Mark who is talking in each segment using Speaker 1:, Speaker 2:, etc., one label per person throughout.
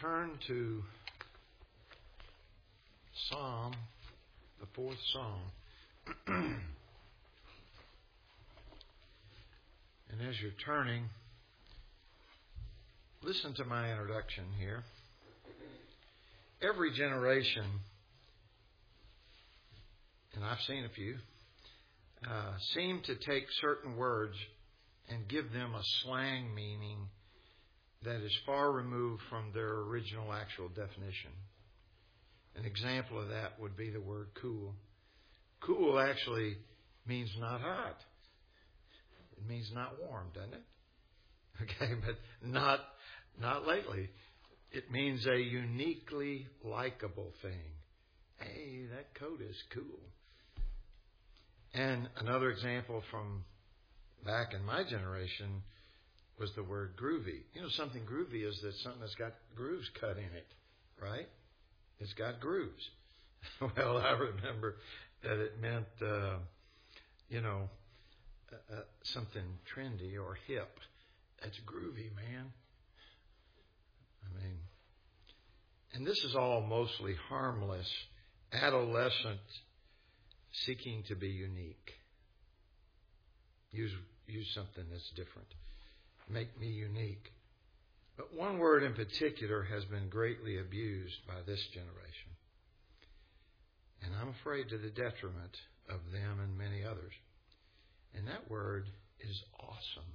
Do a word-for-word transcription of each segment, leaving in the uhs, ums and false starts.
Speaker 1: turn to Psalm, the fourth Psalm. And as you're turning, listen to my introduction here. Every generation, and I've seen a few, uh, seem to take certain words and give them a slang meaning that is far removed from their original actual definition. An example of that would be the word cool. Cool actually means not hot. It means not warm, doesn't it? Okay, but not not lately. It means a uniquely likable thing. Hey, that coat is cool. And another example from back in my generation was the word groovy. You know, something groovy is that something that's got grooves cut in it, right? It's got grooves. Well, I remember that it meant, uh, you know, uh, something trendy or hip. That's groovy, man. I mean, and this is all mostly harmless, adolescent seeking to be unique. Use use something that's different. Make me unique. But one word in particular has been greatly abused by this generation. And I'm afraid to the detriment of them and many others. And that word is awesome.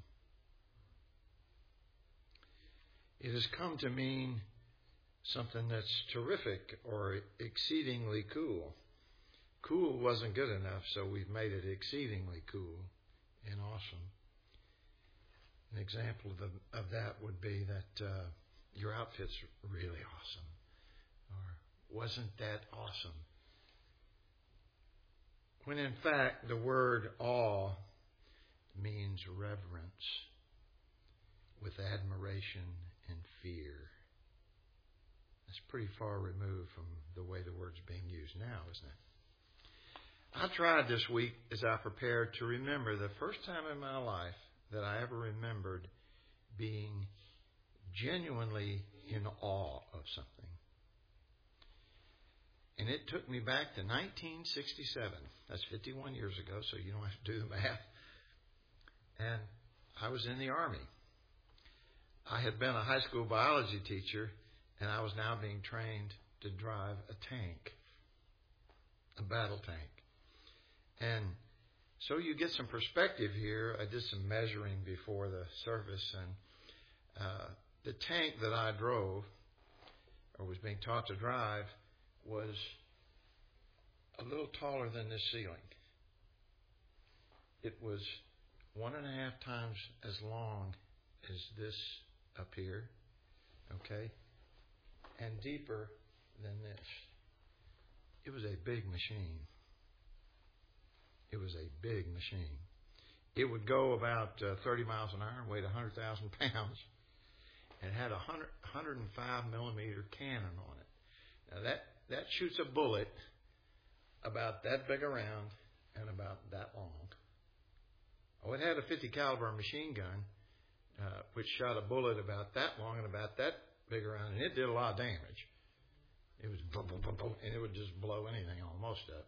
Speaker 1: It has come to mean something that's terrific or exceedingly cool. Cool wasn't good enough, so we've made it exceedingly cool and awesome. An example of, the, of that would be that uh, your outfit's really awesome. Or, wasn't that awesome? When in fact, the word awe means reverence with admiration and fear. That's pretty far removed from the way the word's being used now, isn't it? I tried this week as I prepared to remember the first time in my life that I ever remembered being genuinely in awe of something. And it took me back to nineteen sixty-seven. That's fifty-one years ago, so you don't have to do the math. And I was in the Army. I had been a high school biology teacher, and I was now being trained to drive a tank, a battle tank. And so you get some perspective here. I did some measuring before the service, and uh, the tank that I drove, or was being taught to drive, was a little taller than this ceiling. It was one and a half times as long as this up here, okay, and deeper than this. It was a big machine. It was a big machine. It would go about uh, thirty miles an hour and weighed one hundred thousand pounds. And it had a one hundred five millimeter cannon on it. Now that, that shoots a bullet about that big around and about that long. Oh, it had a fifty caliber machine gun, uh, which shot a bullet about that long and about that big around, and it did a lot of damage. It was boom, boom, boom, boom, and it would just blow anything almost up.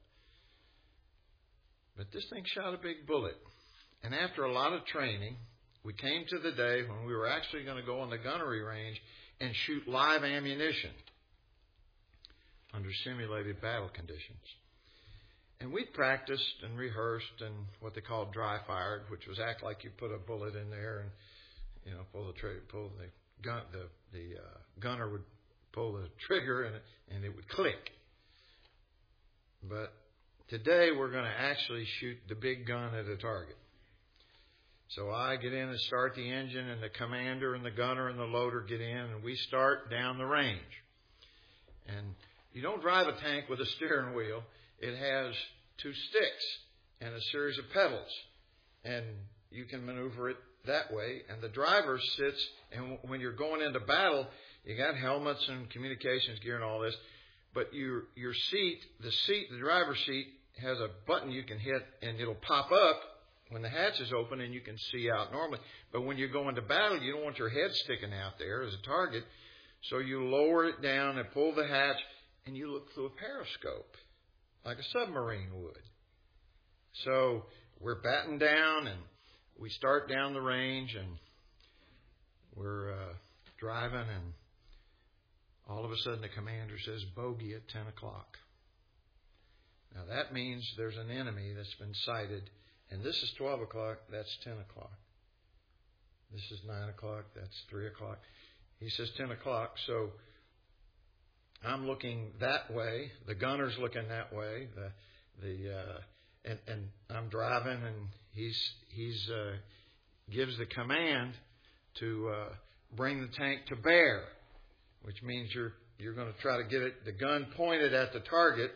Speaker 1: But this thing shot a big bullet. And after a lot of training, we came to the day when we were actually going to go on the gunnery range and shoot live ammunition under simulated battle conditions. And we practiced and rehearsed and what they called dry fired, which was act like you put a bullet in there and, you know, pull the trigger, pull the gun, the the uh, gunner would pull the trigger and it, and it would click. But today we're going to actually shoot the big gun at a target. So I get in and start the engine, and the commander and the gunner and the loader get in, and we start down the range. And you don't drive a tank with a steering wheel. It has two sticks and a series of pedals, and you can maneuver it that way. And the driver sits, and when you're going into battle, you got helmets and communications gear and all this, but your your seat, the seat, the driver's seat, has a button you can hit, and it'll pop up when the hatch is open, and you can see out normally. But when you're going to battle, you don't want your head sticking out there as a target. So you lower it down and pull the hatch, and you look through a periscope, like a submarine would. So we're batting down, and we start down the range, and we're uh, driving, and all of a sudden the commander says, bogey at ten o'clock. Now that means there's an enemy that's been sighted, and this is twelve o'clock, that's ten o'clock. This is nine o'clock, that's three o'clock. He says ten o'clock, so I'm looking that way, the gunner's looking that way, the the uh, and, and I'm driving, and he's he's uh, gives the command to uh, bring the tank to bear, which means you're you're going to try to get it, the gun pointed at the target,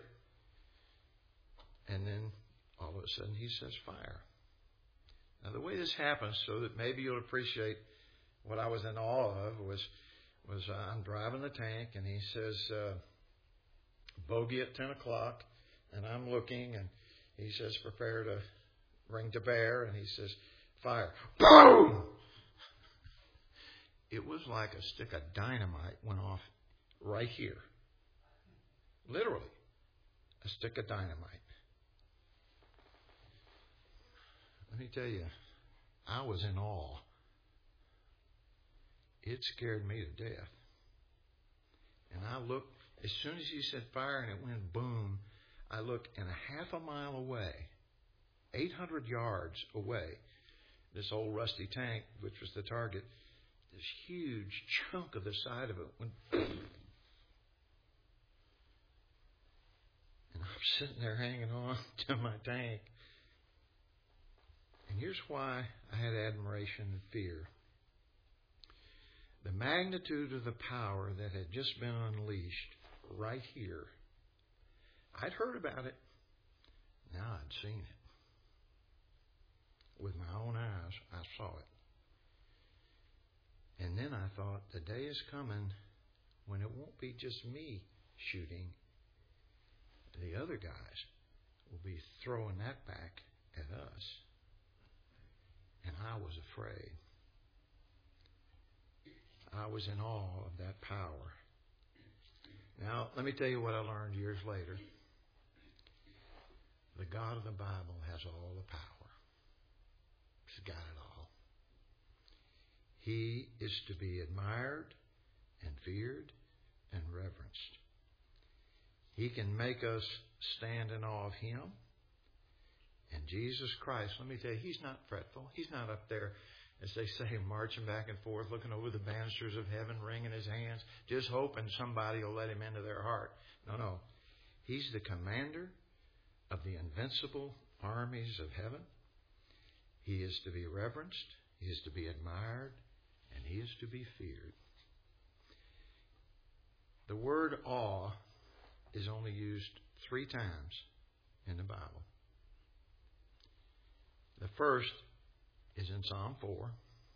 Speaker 1: and then all of a sudden he says fire. Now the way this happens, so that maybe you'll appreciate what I was in awe of, was was uh, I'm driving the tank, and he says uh, bogey at ten o'clock, and I'm looking, and he says prepare to bring to bear, and he says fire. Boom! It was like a stick of dynamite went off right here. Literally, a stick of dynamite. Let me tell you, I was in awe. It scared me to death. And I looked, as soon as he said fire and it went boom, I looked, and a half a mile away, eight hundred yards away, this old rusty tank, which was the target, this huge chunk of the side of it went boom. And I'm sitting there hanging on to my tank. And here's why I had admiration and fear. The magnitude of the power that had just been unleashed right here. I'd heard about it. Now I'd seen it. With my own eyes, I saw it. And then I thought, the day is coming when it won't be just me shooting. The other guys will be throwing that back at us. And I was afraid. I was in awe of that power. Now, let me tell you what I learned years later. The God of the Bible has all the power. He's got it all. He is to be admired and feared and reverenced. He can make us stand in awe of Him. And Jesus Christ, let me tell you, He's not fretful. He's not up there, as they say, marching back and forth, looking over the banisters of heaven, wringing His hands, just hoping somebody will let Him into their heart. No, no. He's the commander of the invincible armies of heaven. He is to be reverenced. He is to be admired. And He is to be feared. The word awe is only used three times in the Bible. The first is in Psalm four.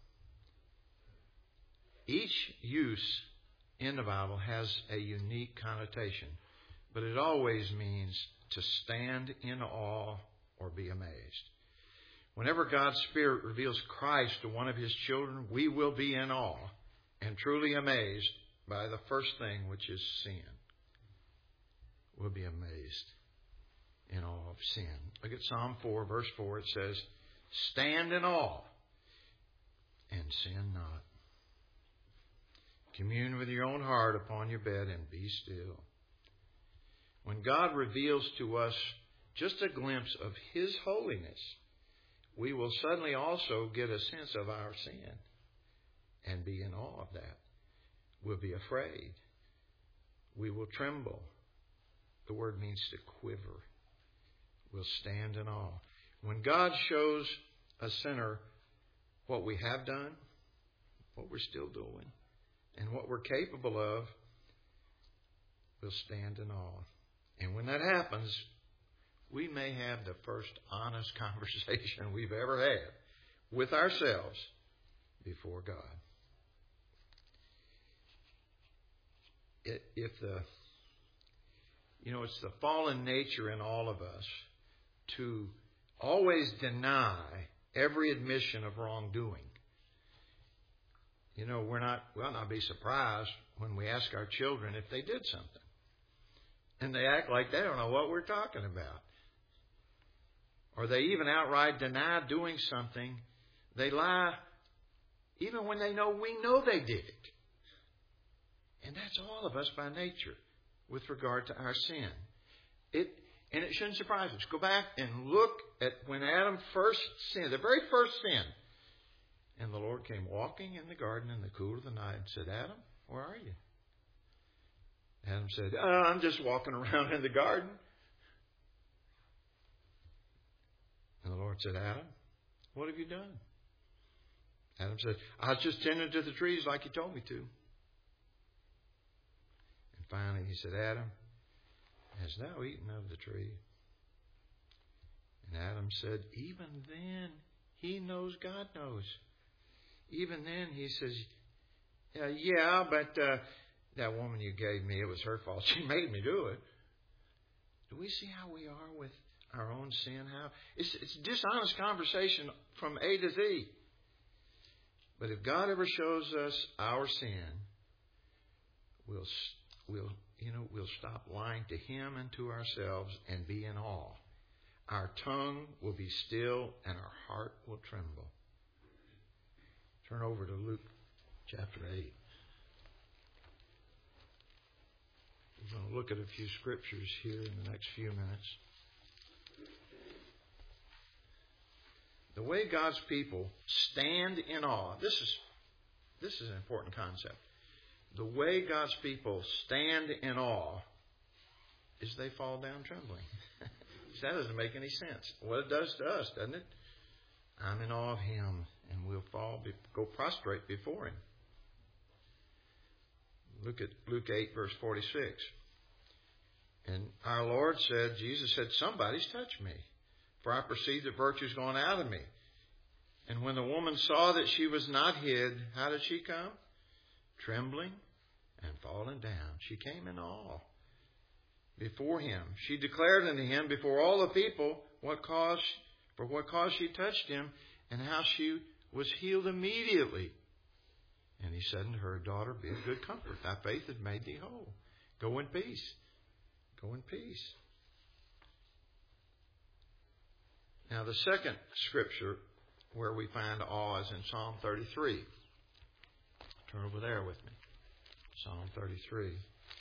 Speaker 1: Each use in the Bible has a unique connotation, but it always means to stand in awe or be amazed. Whenever God's Spirit reveals Christ to one of His children, we will be in awe and truly amazed by the first thing, which is sin. We'll be amazed in awe of sin. Look at Psalm four, verse four. It says, stand in awe and sin not. Commune with your own heart upon your bed and be still. When God reveals to us just a glimpse of His holiness, we will suddenly also get a sense of our sin and be in awe of that. We'll be afraid. We will tremble. The word means to quiver. We'll stand in awe. When God shows a sinner what we have done, what we're still doing, and what we're capable of, we'll stand in awe. And when that happens, we may have the first honest conversation we've ever had with ourselves before God. If the, you know, it's the fallen nature in all of us to always deny every admission of wrongdoing. You know, we're not, we'll not be surprised when we ask our children if they did something. And they act like they don't know what we're talking about. Or they even outright deny doing something. They lie even when they know we know they did it. And that's all of us by nature with regard to our sin. It And it shouldn't surprise us. Go back and look at when Adam first sinned, the very first sin. And the Lord came walking in the garden in the cool of the night and said, Adam, where are you? Adam said, oh, I'm just walking around in the garden. And the Lord said, Adam, what have you done? Adam said, I was just tending to the trees like you told me to. And finally he said, Adam, hast thou eaten of the tree? And Adam said, even then he knows God knows. Even then he says, yeah, yeah but uh, that woman you gave me, it was her fault. She made me do it. Do we see how we are with our own sin? How it's, it's dishonest conversation from A to Z. But if God ever shows us our sin, we'll we'll you know we'll stop lying to Him and to ourselves and be in awe. Our tongue will be still and our heart will tremble. Turn over to Luke chapter eight. We're going to look at a few scriptures here in the next few minutes. The way God's people stand in awe. This is this is an important concept. The way God's people stand in awe is they fall down trembling. That doesn't make any sense. Well, it does to us, doesn't it? I'm in awe of Him, and we'll fall, go prostrate before Him. Look at Luke eight, verse forty-six. And our Lord said, Jesus said, somebody's touched me, for I perceive that virtue's gone out of me. And when the woman saw that she was not hid, how did she come? Trembling and falling down. She came in awe before Him. She declared unto Him before all the people what cause, for what cause she touched Him, and how she was healed immediately. And He said unto her, daughter, be of good comfort. Thy faith hath made thee whole. Go in peace. Go in peace. Now the second scripture where we find awe is in Psalm thirty-three. Turn over there with me. Psalm thirty-three.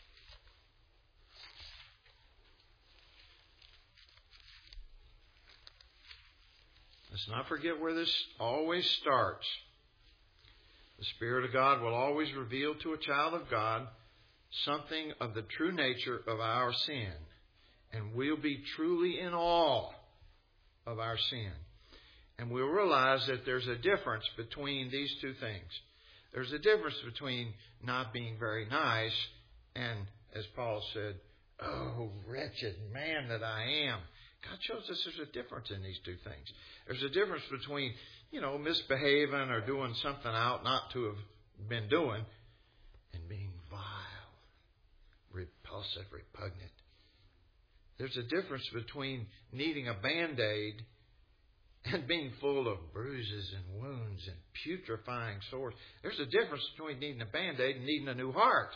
Speaker 1: Let's not forget where this always starts. The Spirit of God will always reveal to a child of God something of the true nature of our sin. And we'll be truly in awe of our sin. And we'll realize that there's a difference between these two things. There's a difference between not being very nice and, as Paul said, oh, wretched man that I am. God shows us there's a difference in these two things. There's a difference between, you know, misbehaving or doing something out not to have been doing and being vile, repulsive, repugnant. There's a difference between needing a Band-Aid and being full of bruises and wounds and putrefying sores. There's a difference between needing a Band-Aid and needing a new heart.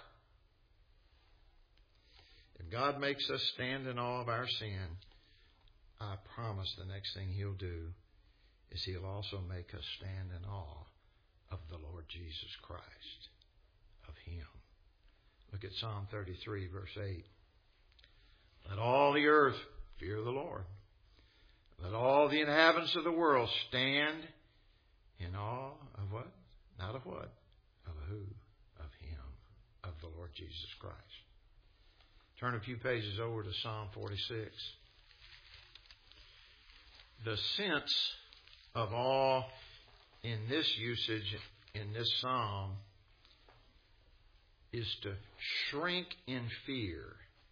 Speaker 1: If God makes us stand in awe of our sin, I promise the next thing He'll do is He'll also make us stand in awe of the Lord Jesus Christ, of Him. Look at Psalm thirty-three, verse eight. Let all the earth fear the Lord. Let all the inhabitants of the world stand in awe of what? Not of what? Of who? Of Him, of the Lord Jesus Christ. Turn a few pages over to Psalm forty-six. The sense of awe in this usage, in this psalm, is to shrink in fear.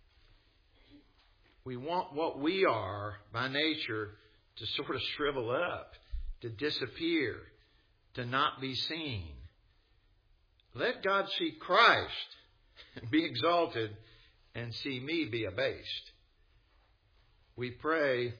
Speaker 1: We want what we are by nature to sort of shrivel up, to disappear, to not be seen. Let God see Christ and be exalted and see me be abased. We pray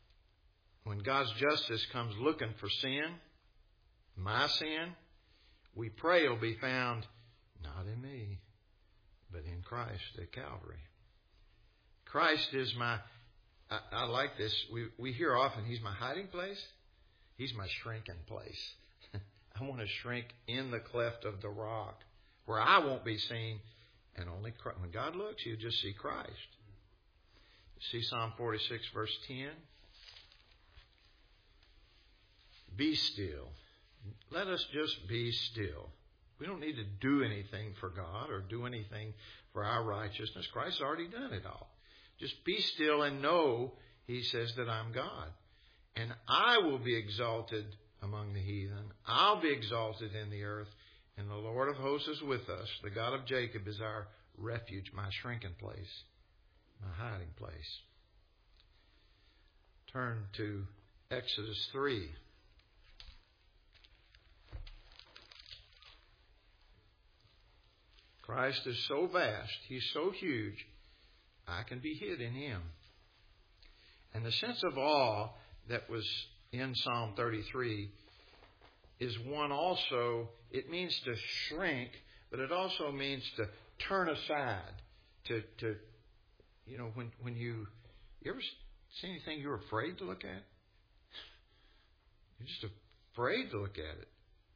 Speaker 1: when God's justice comes looking for sin, my sin, we pray will be found not in me, but in Christ at Calvary. Christ is my, I, I like this. We, we hear often, He's my hiding place. He's my shrinking place. I want to shrink in the cleft of the rock where I won't be seen, and only Christ. When God looks, you just see Christ. See Psalm forty-six, verse ten. Be still. Let us just be still. We don't need to do anything for God or do anything for our righteousness. Christ's already done it all. Just be still and know, He says, that I'm God. And I will be exalted among the heathen. I'll be exalted in the earth. And the Lord of hosts is with us. The God of Jacob is our refuge, my shrinking place, my hiding place. Turn to Exodus three. Christ is so vast, He's so huge, I can be hid in Him. And the sense of awe that was in Psalm thirty-three is one also, it means to shrink, but it also means to turn aside. To, to you know, when, when you, you ever see anything you're afraid to look at? You're just afraid to look at it.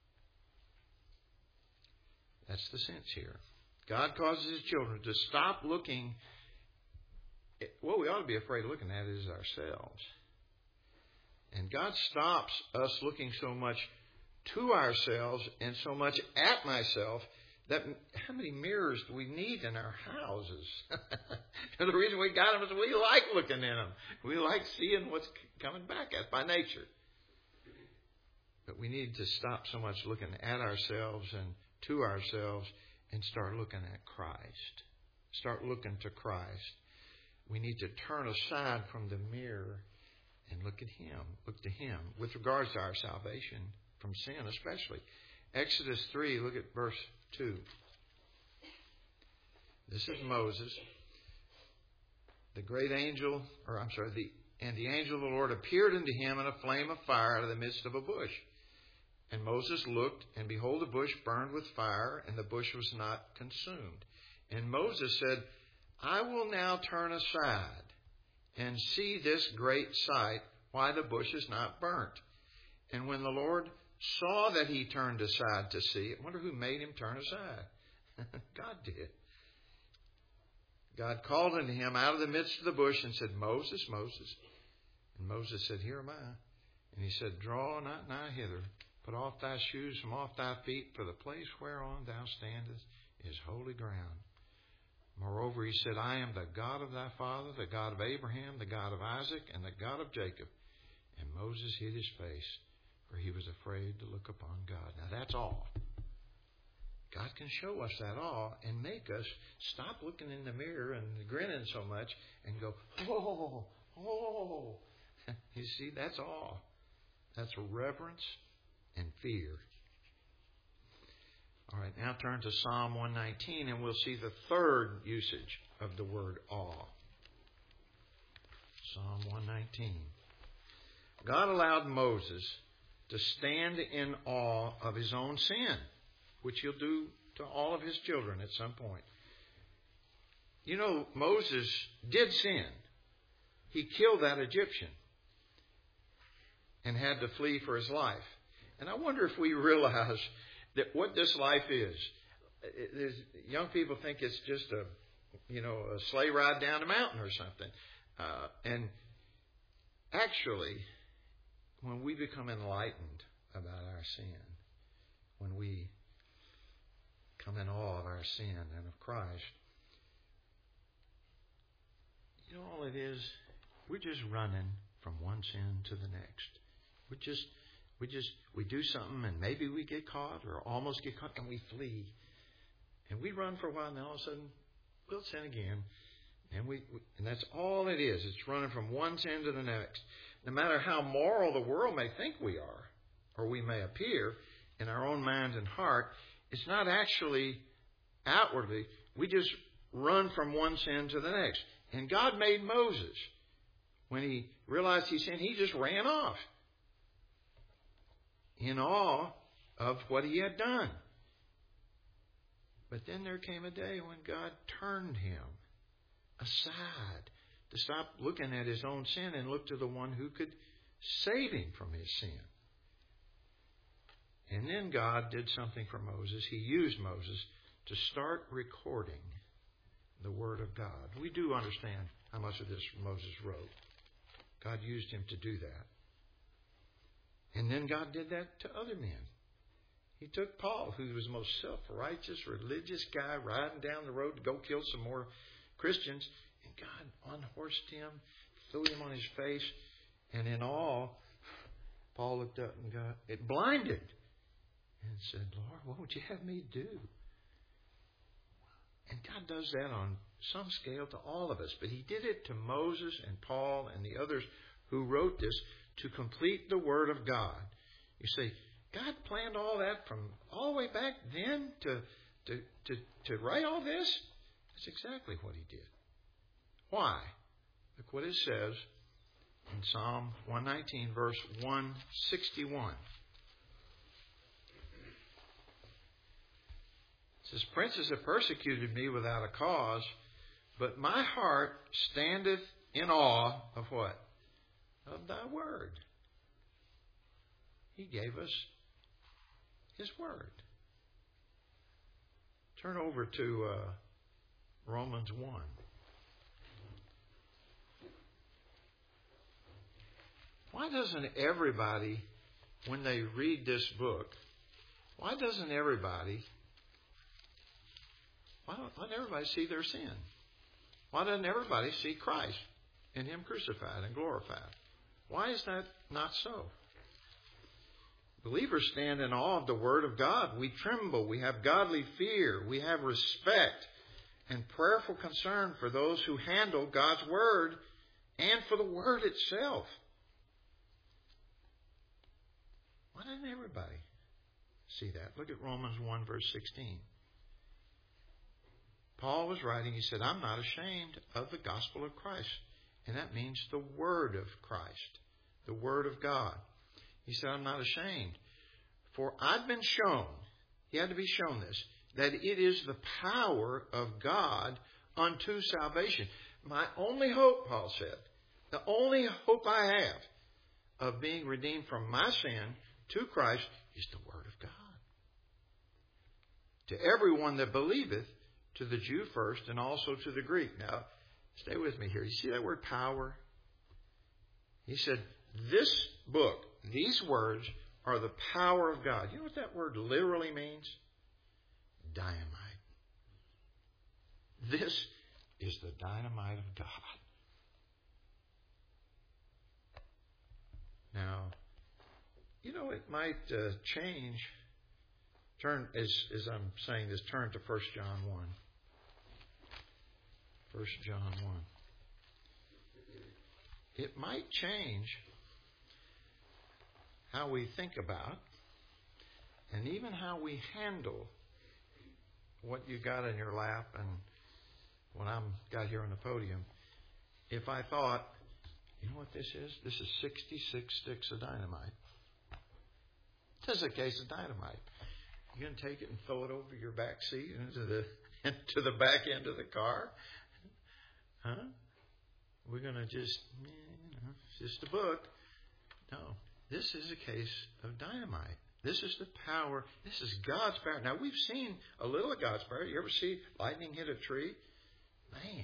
Speaker 1: That's the sense here. God causes His children to stop looking. What we ought to be afraid of looking at is ourselves. And God stops us looking so much to ourselves and so much at myself that how many mirrors do we need in our houses? And the reason we got them is we like looking in them. We like seeing what's coming back at by nature. But we need to stop so much looking at ourselves and to ourselves and start looking at Christ. Start looking to Christ. We need to turn aside from the mirror and look at Him. Look to Him with regards to our salvation from sin especially. Exodus three, look at verse two. This is Moses. The great angel, or I'm sorry, the and the angel of the Lord appeared unto him in a flame of fire out of the midst of a bush. And Moses looked, and behold, the bush burned with fire, and the bush was not consumed. And Moses said, I will now turn aside and see this great sight, why the bush is not burnt. And when the Lord saw that he turned aside to see, I wonder who made him turn aside. God did. God called unto him out of the midst of the bush and said, Moses, Moses. And Moses said, Here am I. And he said, Draw not nigh hither. Put off thy shoes from off thy feet, for the place whereon thou standest is holy ground. Moreover, he said, I am the God of thy father, the God of Abraham, the God of Isaac, and the God of Jacob. And Moses hid his face, for he was afraid to look upon God. Now that's all. God can show us that all and make us stop looking in the mirror and grinning so much and go, oh, oh. You see, that's all. That's reverence and fear. All right, now turn to Psalm one nineteen and we'll see the third usage of the word awe. Psalm one nineteen. God allowed Moses to stand in awe of his own sin, which He'll do to all of His children at some point. You know, Moses did sin. He killed that Egyptian and had to flee for his life. And I wonder if we realize that what this life is. There's, young people think it's just a, you know, a sleigh ride down a mountain or something. Uh, and actually, when we become enlightened about our sin, when we come in awe of our sin and of Christ, you know, all it is, we're just running from one sin to the next. We just, we just, we do something and maybe we get caught or almost get caught and we flee. And we run for a while and then all of a sudden we'll sin again. And we, and that's all it is. It's running from one sin to the next. No matter how moral the world may think we are, or we may appear in our own mind and heart, it's not actually outwardly. We just run from one sin to the next. And God made Moses. When he realized he sinned, he just ran off in awe of what he had done. But then there came a day when God turned him aside to stop looking at his own sin and look to the one who could save him from his sin. And then God did something for Moses. He used Moses to start recording the Word of God. We do understand how much of this Moses wrote. God used him to do that. And then God did that to other men. He took Paul, who was the most self-righteous, religious guy, riding down the road to go kill some more Christians. And God unhorsed him, threw him on his face. And in awe, Paul looked up and got it blinded. And said, Lord, what would you have me do? And God does that on some scale to all of us. But He did it to Moses and Paul and the others who wrote this to complete the Word of God. You say, God planned all that from all the way back then to, to, to, to write all this? That's exactly what He did. Why? Look what it says in Psalm one nineteen, verse one sixty-one. It says, princes have persecuted me without a cause, but my heart standeth in awe of what? Of thy word. He gave us His word. Turn over to uh, Romans one. Why doesn't everybody, when they read this book, why doesn't everybody Why doesn't everybody see their sin? Why doesn't everybody see Christ and Him crucified and glorified? Why is that not so? Believers stand in awe of the Word of God. We tremble. We have godly fear. We have respect and prayerful concern for those who handle God's Word and for the Word itself. Why doesn't everybody see that? Look at Romans one, verse sixteen. Paul was writing, he said, I'm not ashamed of the gospel of Christ. And that means the Word of Christ, the Word of God. He said, I'm not ashamed. For I've been shown, he had to be shown this, that it is the power of God unto salvation. My only hope, Paul said, the only hope I have of being redeemed from my sin to Christ is the Word of God. To everyone that believeth, to the Jew first and also to the Greek. Now, stay with me here. You see that word power? He said, this book, these words are the power of God. You know what that word literally means? Dynamite. This is the dynamite of God. Now, you know, it might uh, change. Turn, as, as I'm saying this, turn to First John one. First John one. It might change how we think about and even how we handle what you got in your lap and when I'm got here on the podium. If I thought, you know what this is? This is sixty-six sticks of dynamite. This is a case of dynamite. You're going to take it and throw it over your back seat into the into the back end of the car? Huh? We're going to just, you know, it's just a book. No, this is a case of dynamite. This is the power. This is God's power. Now, we've seen a little of God's power. You ever see lightning hit a tree? Man.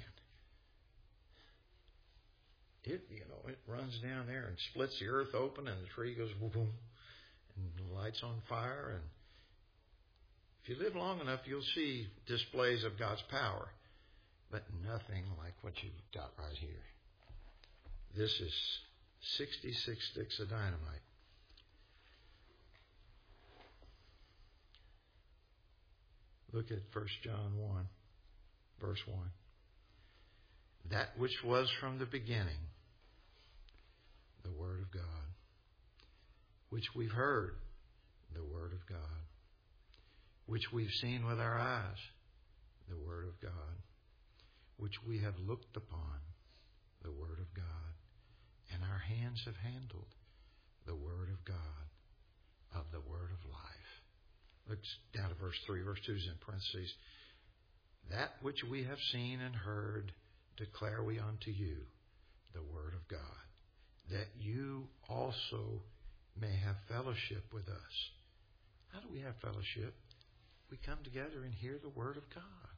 Speaker 1: It, you know, it runs down there and splits the earth open and the tree goes boom, boom, and lights on fire. And if you live long enough, you'll see displays of God's power, but nothing like what you've got right here. This is sixty-six sticks of dynamite. Look at First John one, verse one. That which was from the beginning, the Word of God, which we've heard, the Word of God, which we've seen with our eyes, the Word of God, which we have looked upon, the Word of God, and our hands have handled the Word of God, of the Word of life. Look down to verse three. Verse two is in parentheses. That which we have seen and heard declare we unto you, the word of God, that you also may have fellowship with us. How do we have fellowship? We come together and hear the word of God.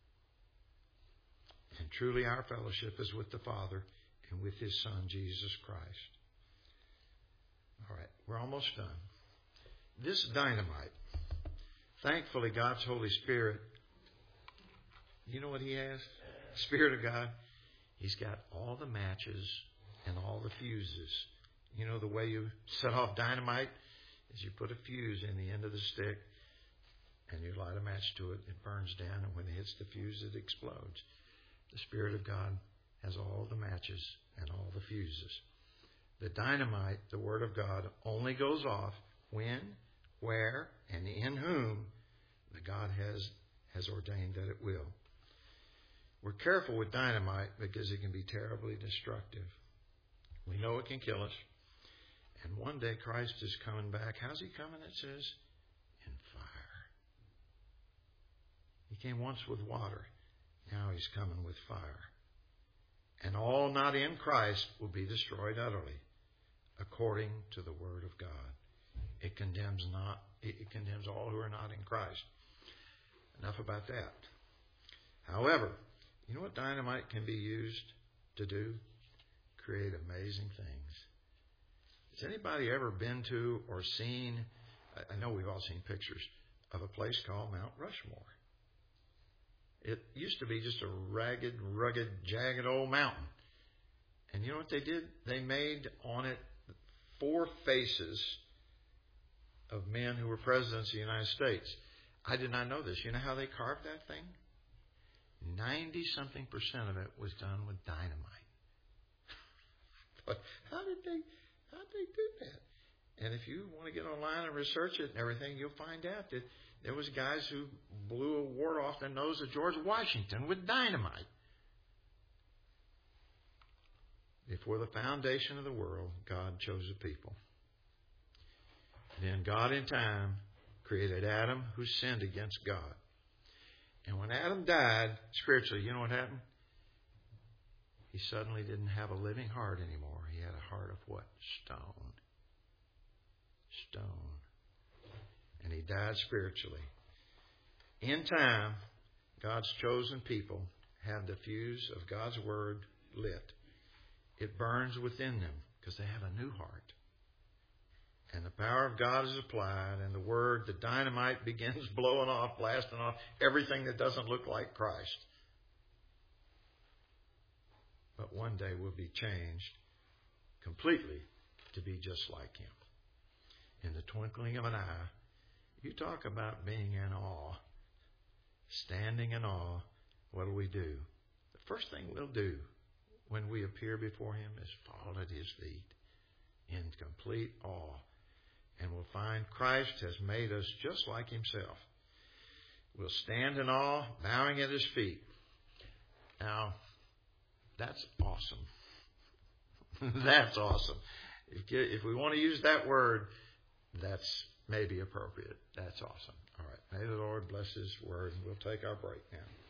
Speaker 1: And truly our fellowship is with the Father and with His Son, Jesus Christ. All right, we're almost done. This dynamite, thankfully God's Holy Spirit, you know what He has? Spirit of God. He's got all the matches and all the fuses. You know the way you set off dynamite is you put a fuse in the end of the stick and you light a match to it. It burns down, and when it hits the fuse, it explodes. The Spirit of God has all the matches and all the fuses. The dynamite, the Word of God, only goes off when, where, and in whom the God has, has ordained that it will. We're careful with dynamite because it can be terribly destructive. We know it can kill us. And one day Christ is coming back. How's He coming, it says? In fire. He came once with water. Now He's coming with fire. And all not in Christ will be destroyed utterly, according to the Word of God. It condemns not. It condemns all who are not in Christ. Enough about that. However, you know what dynamite can be used to do? Create amazing things. Has anybody ever been to or seen, I know we've all seen pictures, of a place called Mount Rushmore. It used to be just a ragged, rugged, jagged old mountain. And you know what they did? They made on it four faces of men who were presidents of the United States. I did not know this. You know how they carved that thing? ninety-something percent of it was done with dynamite. But how did they, how did they do that? And if you want to get online and research it and everything, you'll find out that there was guys who blew a wart off the nose of George Washington with dynamite. Before the foundation of the world, God chose a people. Then God in time created Adam, who sinned against God. And when Adam died, spiritually, you know what happened? He suddenly didn't have a living heart anymore. He had a heart of what? Stone. Stone. And he died spiritually. In time, God's chosen people have the fuse of God's Word lit. It burns within them because they have a new heart. And the power of God is applied, and the Word, the dynamite, begins blowing off, blasting off everything that doesn't look like Christ. But one day we'll be changed completely to be just like Him. In the twinkling of an eye, you talk about being in awe, standing in awe. What do we do? The first thing we'll do when we appear before Him is fall at His feet in complete awe. And we'll find Christ has made us just like Himself. We'll stand in awe, bowing at His feet. Now, that's awesome. That's awesome. If, you, if we want to use that word, that's maybe appropriate. That's awesome. All right. May the Lord bless His word. We'll take our break now.